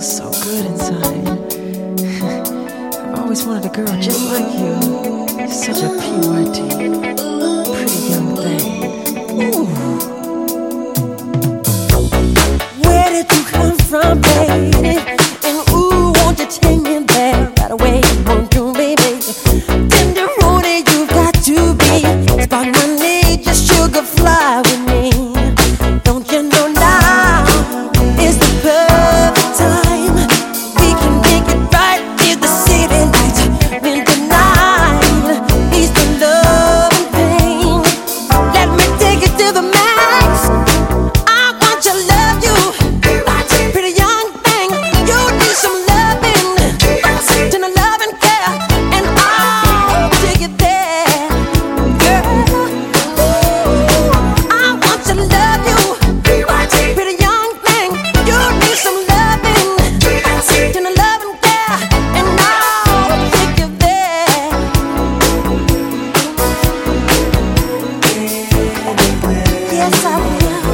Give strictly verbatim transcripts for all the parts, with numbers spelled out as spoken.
feels so good inside. I've always wanted a girl just like you. You're such a P Y T, pretty young thing. Ooh. Where did you come from, baby? And ooh, won't you take me there right away? Won't you, baby? Tender roadie, you've got to be. Spot my need, just sugar fly with me. Don't you know now is the perfect time? We can make it right near the city lights. When the night is the love and pain. Let me take it to the max. I want to love you, pretty young thing. You need some loving, then a love and care, and I'll take it there, girl. I want to love you, pretty young thing. You need some loving, then a love and care, and I'll take it there. Yes, I will.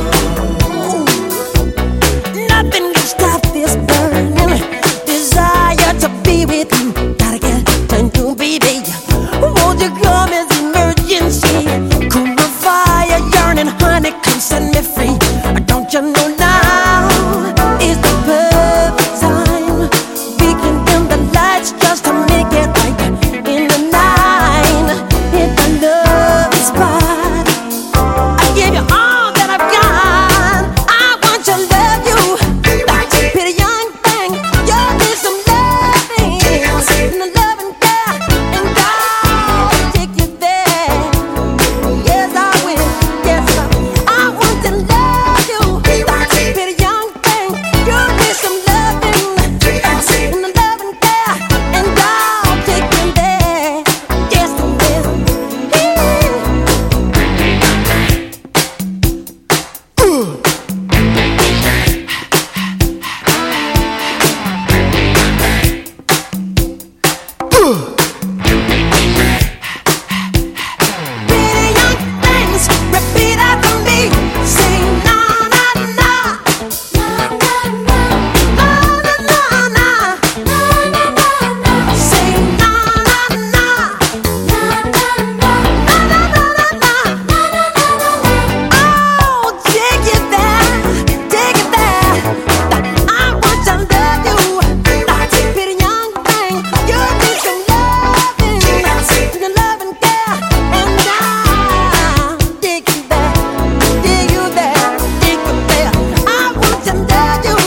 Nothing can stop this burning desire to be with you. Gotta get time to baby. Won't you come as emergency? Cool my fire, yearning, honey, come set me free. Don't you know now is the perfect time? We can dim the lights just to make it right in the night. Hit the love spot. I give you all that I've got. I want to love you, pretty young thing. You need some loving, and a loving care, and I'll take you there. Yes, I will. Yes, I will. I want to love you, pretty young thing. You need some loving, and a loving care, and I'll take you there. Yes, I will. Pretty young things, repeat after me. Say na na na, na na na, na na na, na na na. Say na na na, na na na, na na na, na na na. Oh, take it there, take it there. I want to love you, pretty young thing. You need some loving, and a loving care, and I'll take you there, take you there, take you there. I want to love you,